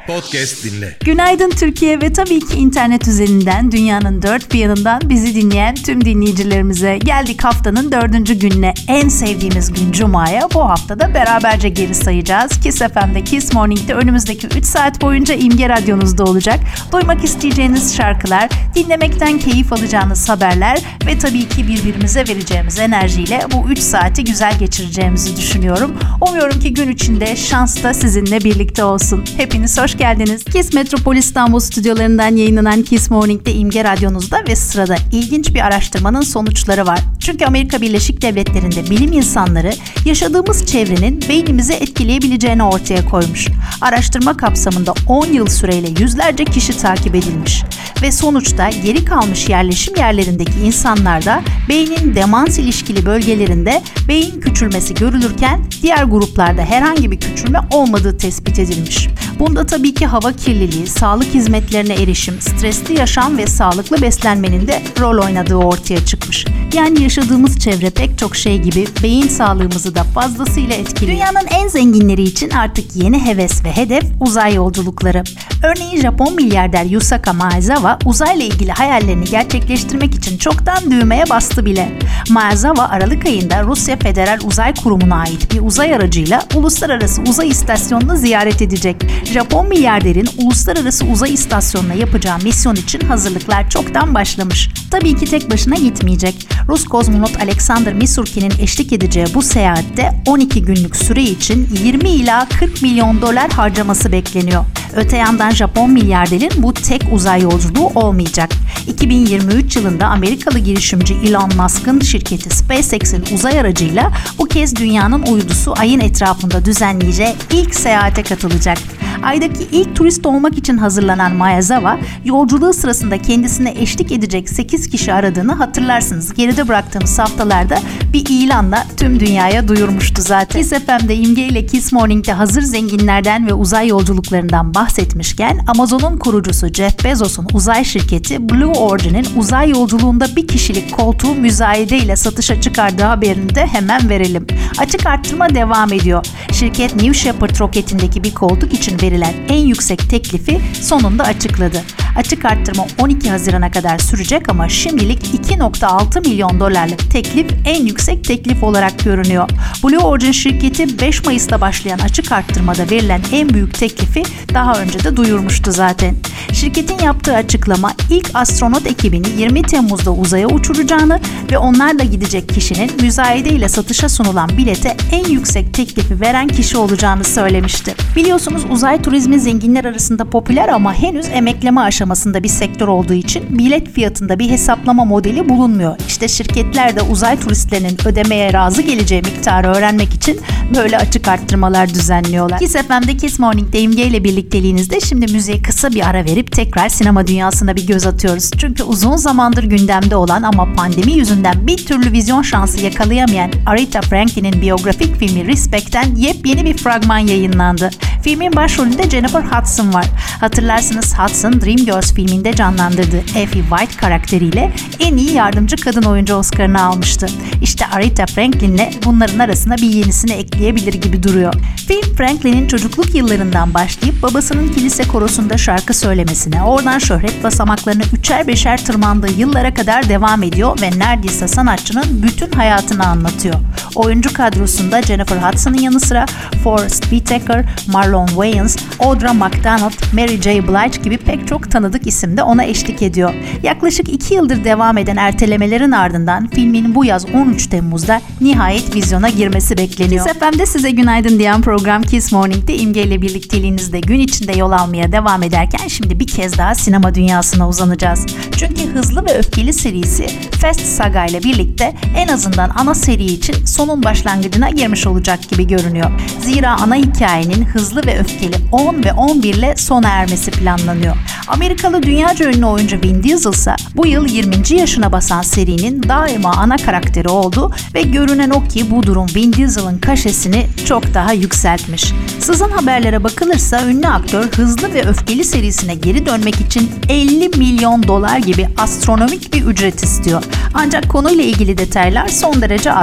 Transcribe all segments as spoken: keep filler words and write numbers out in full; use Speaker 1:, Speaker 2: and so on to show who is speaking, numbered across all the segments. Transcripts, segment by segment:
Speaker 1: Podcast dinle.
Speaker 2: Günaydın Türkiye ve tabii ki internet üzerinden dünyanın dört bir yanından bizi dinleyen tüm dinleyicilerimize geldik haftanın dördüncü gününe. En sevdiğimiz gün Cuma'ya bu haftada beraberce geri sayacağız. Kiss F M'de Kiss Morning'de önümüzdeki üç saat boyunca İmge Radyonuzda olacak. Duymak isteyeceğiniz şarkılar, dinlemekten keyif alacağınız haberler ve tabii ki birbirimize vereceğimiz enerjiyle bu üç saati güzel geçireceğimizi düşünüyorum. Umuyorum ki gün içinde şans da sizinle birlikte olsun. Hepiniz hoş geldiniz. Kiss Metropol İstanbul stüdyolarından yayınlanan Kiss Morning'de İmge Radyonuzda ve sırada ilginç bir araştırmanın sonuçları var. Çünkü Amerika Birleşik Devletleri'nde bilim insanları yaşadığımız çevrenin beynimizi etkileyebileceğini ortaya koymuş. Araştırma kapsamında on yıl süreyle yüzlerce kişi takip edilmiş. Ve sonuçta geri kalmış yerleşim yerlerindeki insanlarda beynin demans ilişkili bölgelerinde beyin küçülmesi görülürken diğer gruplarda herhangi bir küçülme olmadığı tespit edilmiş. Bunda tabii ki hava kirliliği, sağlık hizmetlerine erişim, stresli yaşam ve sağlıklı beslenmenin de rol oynadığı ortaya çıkmış. Yani yaşadığımız çevre pek çok şey gibi beyin sağlığımızı da fazlasıyla etkiliyor. Dünyanın en zenginleri için artık yeni heves ve hedef uzay yolculukları. Örneğin Japon milyarder Yusaku Maezawa uzayla ilgili hayallerini gerçekleştirmek için çoktan düğmeye bastı bile. Maezawa Aralık ayında Rusya Federal Uzay Kurumu'na ait bir uzay aracıyla Uluslararası Uzay İstasyonu'nu ziyaret edecek. Japon milyarderin Uluslararası Uzay İstasyonu'na yapacağı misyon için hazırlıklar çoktan başlamış. Tabii ki tek başına gitmeyecek. Rus kozmonot Alexander Misurkin'in eşlik edeceği bu seyahatte on iki günlük süre için yirmi ila kırk milyon dolar harcaması bekleniyor. Öte yandan Japon milyarderin bu tek uzay yolculuğu olmayacak. iki bin yirmi üç yılında Amerikalı girişimci Elon Musk'ın şirketi SpaceX'in uzay aracıyla bu kez dünyanın uydusu Ay'ın etrafında düzenleyeceği ilk seyahate katılacak. Ay'daki ilk turist olmak için hazırlanan Maezawa, yolculuğu sırasında kendisine eşlik edecek sekiz kişi aradığını hatırlarsınız. Geride bıraktığımız haftalarda bir ilanla tüm dünyaya duyurmuştu zaten. Kiss F M'de İmge ile Kiss Morning'de hazır zenginlerden ve uzay yolculuklarından bahsetmişken Amazon'un kurucusu Jeff Bezos'un uzay şirketi Blue Origin'in uzay yolculuğunda bir kişilik koltuğu müzayede ile satışa çıkardığı haberini de hemen verelim. Açık arttırma devam ediyor. Şirket New Shepard roketindeki bir koltuk için verilen en yüksek teklifi sonunda açıkladı. Açık arttırma on iki Haziran'a kadar sürecek ama şimdilik iki virgül altı milyon dolarlık teklif en yüksek teklif olarak görünüyor. Blue Origin şirketi beş Mayıs'ta başlayan açık arttırmada verilen en büyük teklifi daha önce de duyurmuştu zaten. Şirketin yaptığı açıklama ilk astronot ekibini yirmi Temmuz'da uzaya uçuracağını ve onlarla gidecek kişinin müzayede ile satışa sunulan bilete en yüksek teklifi veren kişi olacağını söylemişti. Biliyorsunuz uzay turizmi zenginler arasında popüler ama henüz emekleme aşamasında bir sektör olduğu için bilet fiyatında bir hesaplama modeli bulunmuyor. İşte şirketler de uzay turistlerinin ödemeye razı geleceği miktarı öğrenmek için böyle açık arttırmalar düzenliyorlar. Kiss F M'de Kiss Morning'de İmge ile birlikteliğinizde şimdi müziğe kısa bir ara verip tekrar sinema dünyasına bir göz atıyoruz. Çünkü uzun zamandır gündemde olan ama pandemi yüzünden bir türlü vizyon şansı yakalayamayan Aretha Franklin'in biyografik filmi Respect'ten yepyeni bir fragman yayınlandı. Filmin başrolünde Jennifer Hudson var. Hatırlarsınız Hudson Dreamgirls filminde canlandırdığı Effie White karakteriyle en iyi yardımcı kadın oyuncu Oscar'ını almıştı. İşte Aretha Franklin'le bunların arasına bir yenisini ekleyebilir gibi duruyor. Film Franklin'in çocukluk yıllarından başlayıp babasının kilise korosunda şarkı söylemesine, oradan şöhret basamaklarını üçer beşer tırmandığı yıllara kadar devam ediyor ve neredeyse sanatçının bütün hayatını anlatıyor. Oyuncu kadrosunda Jennifer Hudson'ın yanı sıra Forest Whitaker, Marlon Wayans, Audra McDonald, Mary J. Blige gibi pek çok tanıdık isim de ona eşlik ediyor. Yaklaşık iki yıldır devam eden ertelemelerin ardından filmin bu yaz on üç Temmuz'da nihayet vizyona girmesi bekleniyor. Kiss F M'de size günaydın diyen program Kiss Morning'de İmge ile birlikteliğinizde gün içinde yol almaya devam ederken şimdi bir kez daha sinema dünyasına uzanacağız. Çünkü Hızlı ve Öfkeli serisi Fast Saga ile birlikte en azından ana seri için sonun başlangıcına girmiş olacak gibi görünüyor. Zira ana hikayenin Hızlı ve Öfkeli on ve on bir ile sona ermesi planlanıyor. Amerikalı dünyaca ünlü oyuncu Vin Diesel ise bu yıl yirminci yaşına basan serinin daima ana karakteri oldu ve görünen o ki bu durum Vin Diesel'ın kaşesini çok daha yükseltmiş. Sızan haberlere bakılırsa ünlü aktör Hızlı ve Öfkeli serisine geri dönmek için elli milyon dolar gibi astronomik bir ücret istiyor. Ancak konuyla ilgili detaylar son derece az.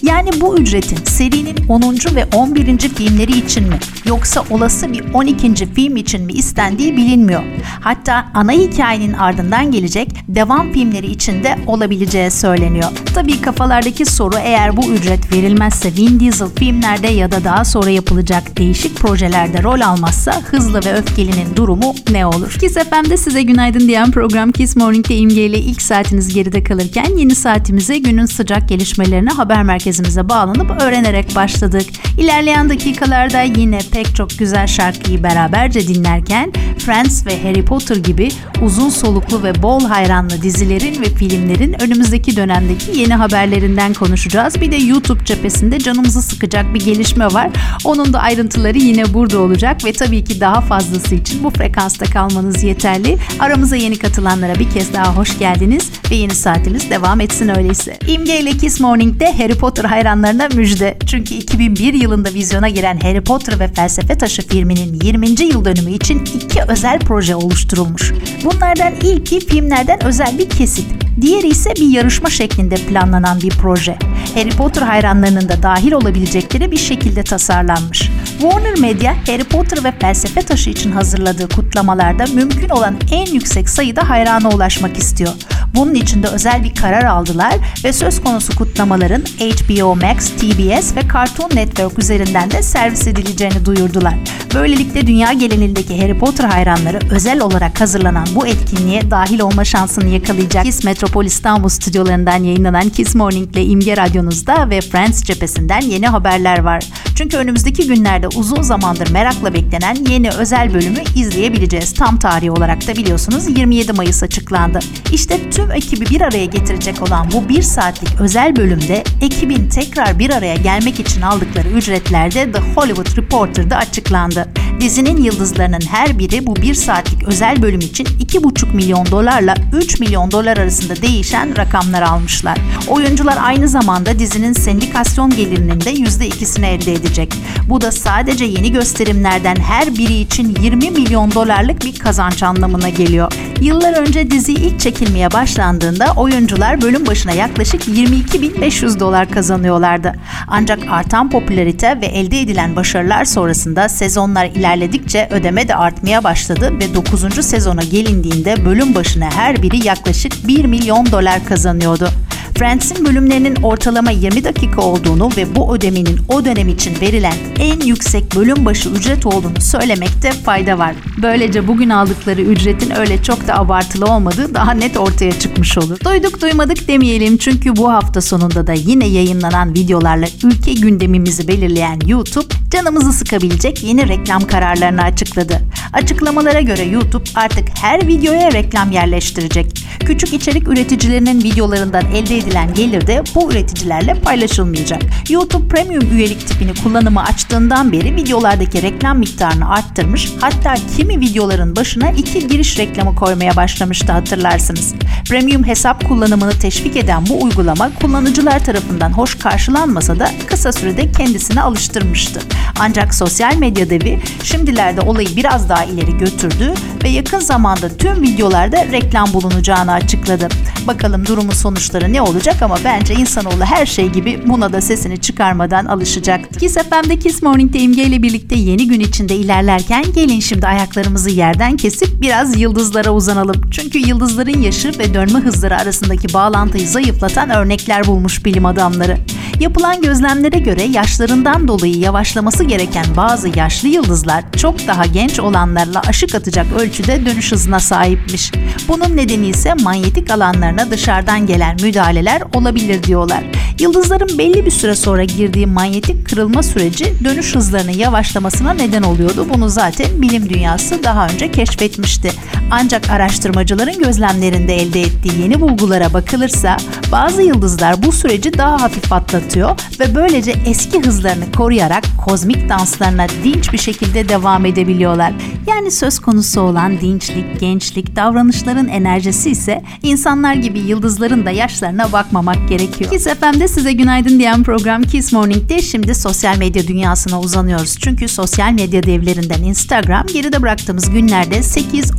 Speaker 2: Yani bu ücretin serinin onuncu ve on birinci filmleri için mi yoksa olası bir on ikinci film için mi istendiği bilinmiyor. Hatta ana hikayenin ardından gelecek devam filmleri için de olabileceği söyleniyor. Tabii kafalardaki soru, eğer bu ücret verilmezse Vin Diesel filmlerde ya da daha sonra yapılacak değişik projelerde rol almazsa Hızlı ve Öfkeli'nin durumu ne olur? Kiss F M'de size günaydın diyen program Kiss Morning'de İmge ile ilk saatiniz geride kalırken yeni saatimize günün sıcak gelişmelerini haber merkezimize bağlanıp öğrenerek başladık. İlerleyen dakikalarda yine pek çok güzel şarkıyı beraberce dinlerken Friends ve Harry Potter gibi uzun soluklu ve bol hayranlı dizilerin ve filmlerin önümüzdeki dönemdeki yeni haberlerinden konuşacağız. Bir de YouTube cephesinde canımızı sıkacak bir gelişme var. Onun da ayrıntıları yine burada olacak ve tabii ki daha fazlası için bu frekansta kalmanız yeterli. Aramıza yeni katılanlara bir kez daha hoş geldiniz ve yeni saatimiz devam etsin öyleyse. İmge ile Kiss Morning'de Harry Potter hayranlarına müjde. Çünkü iki bin bir yılında vizyona giren Harry Potter ve Felsefe Taşı filminin yirminci yıl dönümü için iki özel proje oluşturulmuş. Bunlardan ilki filmlerden özel bir kesit. Diğeri ise bir yarışma şeklinde planlanan bir proje. Harry Potter hayranlarının da dahil olabilecekleri bir şekilde tasarlanmış. Warner Media, Harry Potter ve Felsefe Taşı için hazırladığı kutlamalarda mümkün olan en yüksek sayıda hayrana ulaşmak istiyor. Bunun için de özel bir karar aldılar ve söz konusu kutlamaların H B O Max, T B S ve Cartoon Network üzerinden de servis edileceğini duyurdular. Böylelikle dünya genelindeki Harry Potter hayranları özel olarak hazırlanan bu etkinliğe dahil olma şansını yakalayacak. Kiss Metropol İstanbul stüdyolarından yayınlanan Kiss Morning ile İmge Radyonuzda ve Friends cephesinden yeni haberler var. Çünkü önümüzdeki günlerde uzun zamandır merakla beklenen yeni özel bölümü izleyebileceğiz. Tam tarihi olarak da biliyorsunuz yirmi yedi Mayıs açıklandı. İşte tüm ekibi bir araya getirecek olan bu bir saatlik özel bölümde ekibin tekrar bir araya gelmek için aldıkları ücretler de The Hollywood Reporter'da açıklandı. Dizinin yıldızlarının her biri bu bir saatlik özel bölüm için iki buçuk milyon dolarla üç milyon dolar arasında değişen rakamlar almışlar. Oyuncular aynı zamanda dizinin sendikasyon gelirinin de yüzde ikisini elde edecek. Bu da sadece yeni gösterimlerden her biri için yirmi milyon dolarlık bir kazanç anlamına geliyor. Yıllar önce dizi ilk çekilmeye başlandığında oyuncular bölüm başına yaklaşık yirmi iki bin beş yüz dolar kazanıyorlardı. Ancak artan popülarite ve elde edilen başarılar sonrasında sezonlar ilerledikçe ödeme de artmaya başladı ve dokuzuncu sezona gelindiğinde bölüm başına her biri yaklaşık bir milyon dolar kazanıyordu. Friends'in bölümlerinin ortalama yirmi dakika olduğunu ve bu ödemenin o dönem için verilen en yüksek bölüm başı ücret olduğunu söylemekte fayda var. Böylece bugün aldıkları ücretin öyle çok da abartılı olmadığı daha net ortaya çıkmış olur. Duyduk duymadık demeyelim, çünkü bu hafta sonunda da yine yayınlanan videolarla ülke gündemimizi belirleyen YouTube canımızı sıkabilecek yeni reklam kararlarını açıkladı. Açıklamalara göre YouTube artık her videoya reklam yerleştirecek. Küçük içerik üreticilerinin videolarından elde edilen gelir de bu üreticilerle paylaşılmayacak. YouTube Premium üyelik tipini kullanıma açtığından beri videolardaki reklam miktarını arttırmış, hatta kimi videoların başına iki giriş reklamı koymaya başlamıştı, hatırlarsınız. Premium hesap kullanımını teşvik eden bu uygulama kullanıcılar tarafından hoş karşılanmasa da kısa sürede kendisine alıştırmıştı. Ancak sosyal medya devi şimdilerde olayı biraz daha ileri götürdü ve yakın zamanda tüm videolarda reklam bulunacağını açıkladı. Bakalım durumun sonuçları ne olacak, ama bence insanoğlu her şey gibi buna da sesini çıkarmadan alışacak. Kiss F M'de Kiss Morning'de İmge ile birlikte yeni gün içinde ilerlerken gelin şimdi ayaklarımızı yerden kesip biraz yıldızlara uzanalım. Çünkü yıldızların yaşı ve dönme hızları arasındaki bağlantıyı zayıflatan örnekler bulmuş bilim adamları. Yapılan gözlemlere göre yaşlarından dolayı yavaşlaması gereken bazı yaşlı yıldızlar çok daha genç olanlarla aşık atacak ölçüde dönüş hızına sahipmiş. Bunun nedeni ise manyetik alanlarına dışarıdan gelen müdahaleler olabilir diyorlar. Yıldızların belli bir süre sonra girdiği manyetik kırılma süreci dönüş hızlarının yavaşlamasına neden oluyordu. Bunu zaten bilim dünyası daha önce keşfetmişti. Ancak araştırmacıların gözlemlerinde elde ettiği yeni bulgulara bakılırsa bazı yıldızlar bu süreci daha hafif atlatıyor ve böylece eski hızlarını koruyarak kozmik danslarına dinç bir şekilde devam edebiliyorlar. Yani söz konusu olan dinçlik, gençlik, davranışların enerjisi ise insanlar gibi yıldızların da yaşlarına bakmamak gerekiyor. Kiss F M'de size günaydın diyen program Kiss Morning'de şimdi sosyal medya dünyasına uzanıyoruz. Çünkü sosyal medya devlerinden Instagram geride bıraktığımız günlerde sekiz on Haziran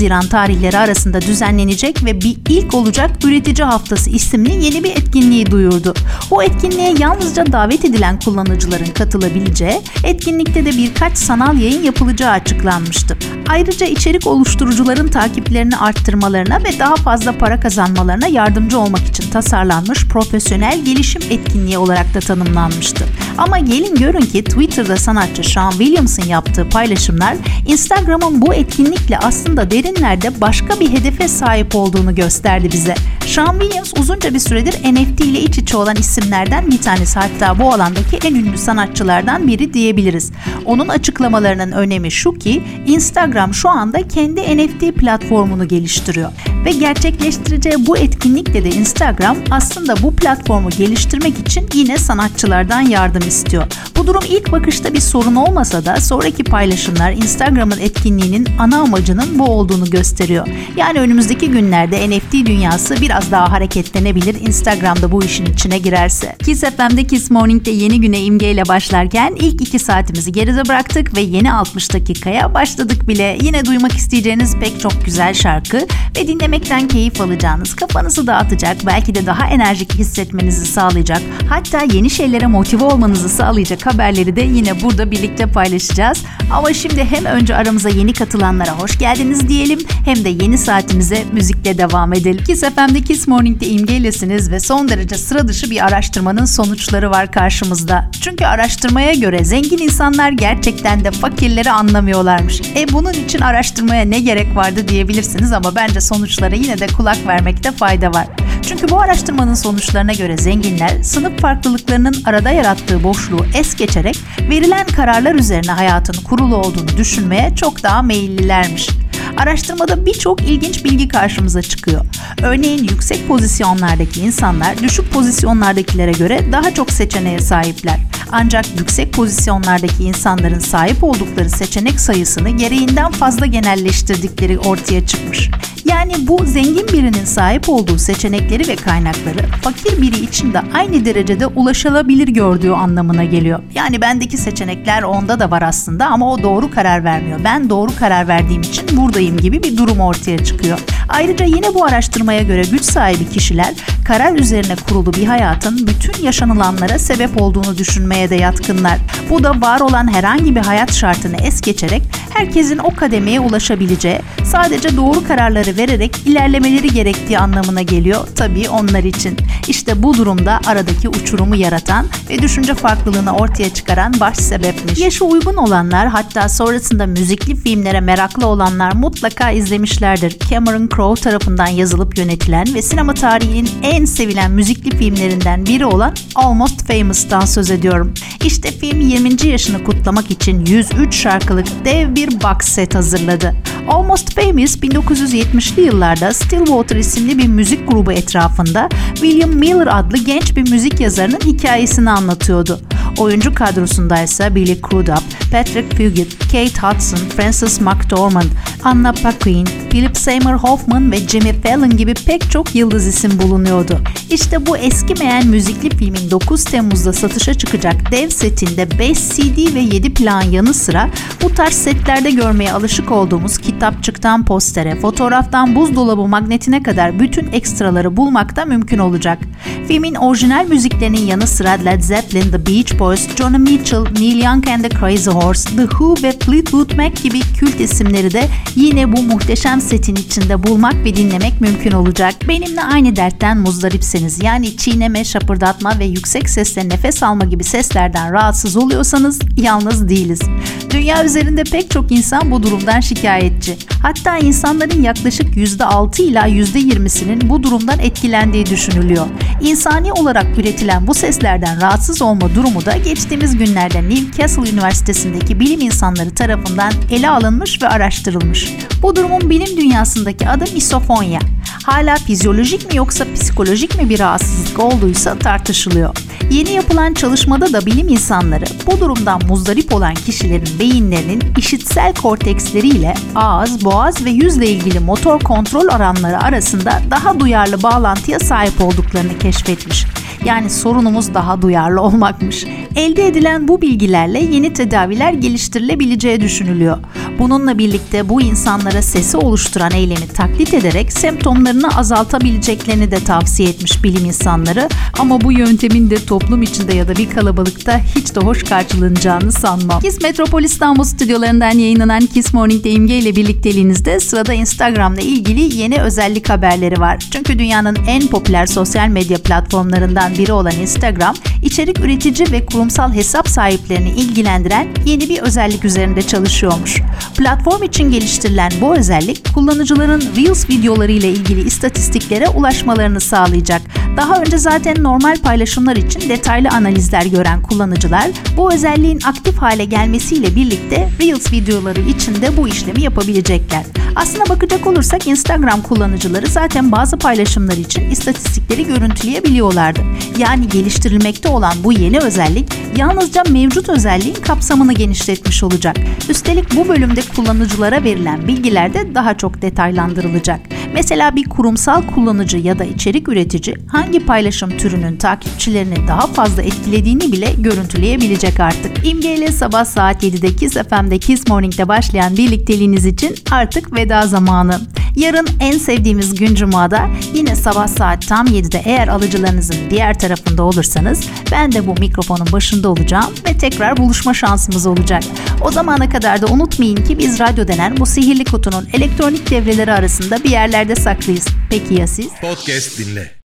Speaker 2: Haziran tarihleri arasında düzenlenecek ve bir ilk olacak Üretici Haftası isimli yeni bir etkinliği duyurdu. Bu etkinliğe yalnızca davet edilen kullanıcıların katılabileceği, etkinlikte de birkaç sanal yayın yapılacağı açıklanmıştı. Ayrıca içerik oluşturucuların takiplerini arttırmalarına ve daha fazla para kazanmalarına yardımcı olmak için tasarlanmış profesyonel gelişim etkinliği olarak da tanımlanmıştı. Ama gelin görün ki Twitter'da sanatçı Sean Williams'ın yaptığı paylaşımlar Instagram'ın bu etkinlikle aslında derinlerde başka bir hedefe sahip olduğunu gösterdi bize. Sean Williams uzunca bir süredir N F T ile iç içe olan isimlerden bir tanesi, hatta bu alandaki en ünlü sanatçılardan biri diyebiliriz. Onun açıklamalarının önemi şu ki Instagram şu anda kendi N F T platformunu geliştiriyor ve gerçekleştireceği bu etkinlikle de Instagram aslında bu platformu geliştirmek için yine sanatçılardan yardım istiyor. Bu durum ilk bakışta bir sorun olmasa da sonraki paylaşımlar Instagram'ın etkinliğinin ana amacının bu olduğunu gösteriyor. Yani önümüzdeki günlerde N F T dünyası biraz daha hareketlenebilir Instagram'da bu işin içine girerse. Kiss F M'de Kiss Morning'de yeni güne İmge ile başlarken ilk iki saatimizi geride bıraktık ve yeni altmış dakikaya başladık bile. Yine duymak isteyeceğiniz pek çok güzel şarkı ve dinlemekten keyif alacağınız, kafanızı dağıtacak, belki de daha enerjik hissetmenizi sağlayacak, hatta yeni şeylere motive olmanızı sağlayacak haberleri de yine burada birlikte paylaşacağız. Ama şimdi hem önce aramıza yeni katılanlara hoş geldiniz diyelim, hem de yeni saatimize müzikle devam edelim. Kiss F M'de Kiss Morning'de İmge'ylesiniz ve son derece sıra dışı bir araştırmanın sonuçları var karşımızda. Çünkü araştırmaya göre zengin insanlar gerçekten de fakirleri anlamıyorlarmış. E bunun için araştırmaya ne gerek vardı diyebilirsiniz ama bence sonuçlara yine de kulak vermekte fayda var. Çünkü bu araştırmanın sonuçlarına göre zenginler sınıf farklılıklarının arada yarattığı boşluğu es geçerek verilen kararlar üzerine hayatın kurulu olduğunu düşünmeye çok daha meyillilermiş. Araştırmada birçok ilginç bilgi karşımıza çıkıyor. Örneğin yüksek pozisyonlardaki insanlar düşük pozisyonlardakilere göre daha çok seçeneğe sahipler. Ancak yüksek pozisyonlardaki insanların sahip oldukları seçenek sayısını gereğinden fazla genelleştirdikleri ortaya çıkmış. Yani bu zengin birinin sahip olduğu seçenekleri ve kaynakları fakir biri için de aynı derecede ulaşılabilir gördüğü anlamına geliyor. Yani bendeki seçenekler onda da var aslında ama o doğru karar vermiyor. Ben doğru karar verdiğim için buradayım gibi bir durum ortaya çıkıyor. Ayrıca yine bu araştırmaya göre güç sahibi kişiler karar üzerine kurulu bir hayatın bütün yaşanılanlara sebep olduğunu düşünmeye de yatkınlar. Bu da var olan herhangi bir hayat şartını es geçerek herkesin o kademeye ulaşabileceği, sadece doğru kararları vererek ilerlemeleri gerektiği anlamına geliyor tabii onlar için. İşte bu durumda aradaki uçurumu yaratan ve düşünce farklılığını ortaya çıkaran baş sebepmiş. Yaşı uygun olanlar, hatta sonrasında müzikli filmlere meraklı olanlar mutlaka izlemişlerdir. Cameron Crowe tarafından yazılıp yönetilen ve sinema tarihinin en sevilen müzikli filmlerinden biri olan Almost Famous'tan söz ediyorum. İşte film yirminci yaşını kutlamak için yüz üç şarkılık dev bir box set hazırladı. Almost Famous bin dokuz yüz yetmişli yıllarda Stillwater isimli bir müzik grubu etrafında William Miller adlı genç bir müzik yazarının hikayesini anlatıyordu. Oyuncu kadrosundaysa Billy Crudup, Patrick Fugit, Kate Hudson, Frances McDormand, Anna Paquin, Philip Seymour Hoffman ve Jimmy Fallon gibi pek çok yıldız isim bulunuyordu. İşte bu eskimeyen müzikli filmin dokuz Temmuz'da satışa çıkacak dev setinde beş C D ve yedi plan yanı sıra bu tarz setlerde görmeye alışık olduğumuz kitapçıktan postere, fotoğraftan buzdolabı magnetine kadar bütün ekstraları bulmak da mümkün olacak. Filmin orijinal müziklerinin yanı sıra Led Zeppelin, The Beach Boys, Joni Mitchell, Neil Young and the Crazy Horse, The Who ve Fleetwood Mac gibi kült isimleri de yine bu muhteşem setin içinde bulmak ve dinlemek mümkün olacak. Benimle aynı dertten muzdaripseniz, yani çiğneme, şapırdatma ve yüksek sesle nefes alma gibi seslerden rahatsız oluyorsanız yalnız değiliz. Dünya üzerinde pek çok insan bu durumdan şikayetçi. Hatta insanların yaklaşık yüzde altı ila yüzde yirmisinin bu durumdan etkilendiği düşünülüyor. İnsani olarak üretilen bu seslerden rahatsız olma durumu da geçtiğimiz günlerde Newcastle Üniversitesi'ndeki bilim insanları tarafından ele alınmış ve araştırılmış. Bu durumun bilim dünyasındaki adı misofonya. Hala fizyolojik mi yoksa psikolojik mi bir rahatsızlık olduysa tartışılıyor. Yeni yapılan çalışmada da bilim insanları bu durumdan muzdarip olan kişilerin beyinlerinin işitsel korteksleri ile ağız, boğaz ve yüzle ilgili motor kontrol alanları arasında daha duyarlı bağlantıya sahip olduklarını keşfetmiş. Yani sorunumuz daha duyarlı olmakmış. Elde edilen bu bilgilerle yeni tedaviler geliştirilebileceği düşünülüyor. Bununla birlikte bu insanlara sesi oluşturan eylemi taklit ederek semptomlarını azaltabileceklerini de tavsiye etmiş bilim insanları. Ama bu yöntemin de toplum içinde ya da bir kalabalıkta hiç de hoş karşılanacağını sanmam. Kiss Metropol İstanbul stüdyolarından yayınlanan Kiss Morning'de İmge ile birlikteliğinizde sırada Instagram'la ilgili yeni özellik haberleri var. Çünkü dünyanın en popüler sosyal medya platformlarından biri olan Instagram, içerik üretici ve kurumsal hesap sahiplerini ilgilendiren yeni bir özellik üzerinde çalışıyormuş. Platform için geliştirilen bu özellik, kullanıcıların Reels videoları ile ilgili istatistiklere ulaşmalarını sağlayacak. Daha önce zaten normal paylaşımlar için detaylı analizler gören kullanıcılar, bu özelliğin aktif hale gelmesiyle birlikte Reels videoları için de bu işlemi yapabilecekler. Aslına bakacak olursak Instagram kullanıcıları zaten bazı paylaşımlar için istatistikleri görüntüleyebiliyorlardı. Yani geliştirilmekte olan bu yeni özellik yalnızca mevcut özelliğin kapsamını genişletmiş olacak. Üstelik bu bölümde kullanıcılara verilen bilgiler de daha çok detaylandırılacak. Mesela bir kurumsal kullanıcı ya da içerik üretici hangi paylaşım türünün takipçilerini daha fazla etkilediğini bile görüntüleyebilecek artık. İmge ile sabah saat yedide Kiss F M'de Kiss Morning'de başlayan birlikteliğiniz için artık veda zamanı. Yarın en sevdiğimiz gün Cuma'da yine sabah saat tam yedide eğer alıcılarınızın diğer tarafında olursanız ben de bu mikrofonun başında olacağım ve tekrar buluşma şansımız olacak. O zamana kadar da unutmayın ki biz radyo denen bu sihirli kutunun elektronik devreleri arasında bir yerlerde saklıyız. Peki ya siz?
Speaker 1: Podcast dinle.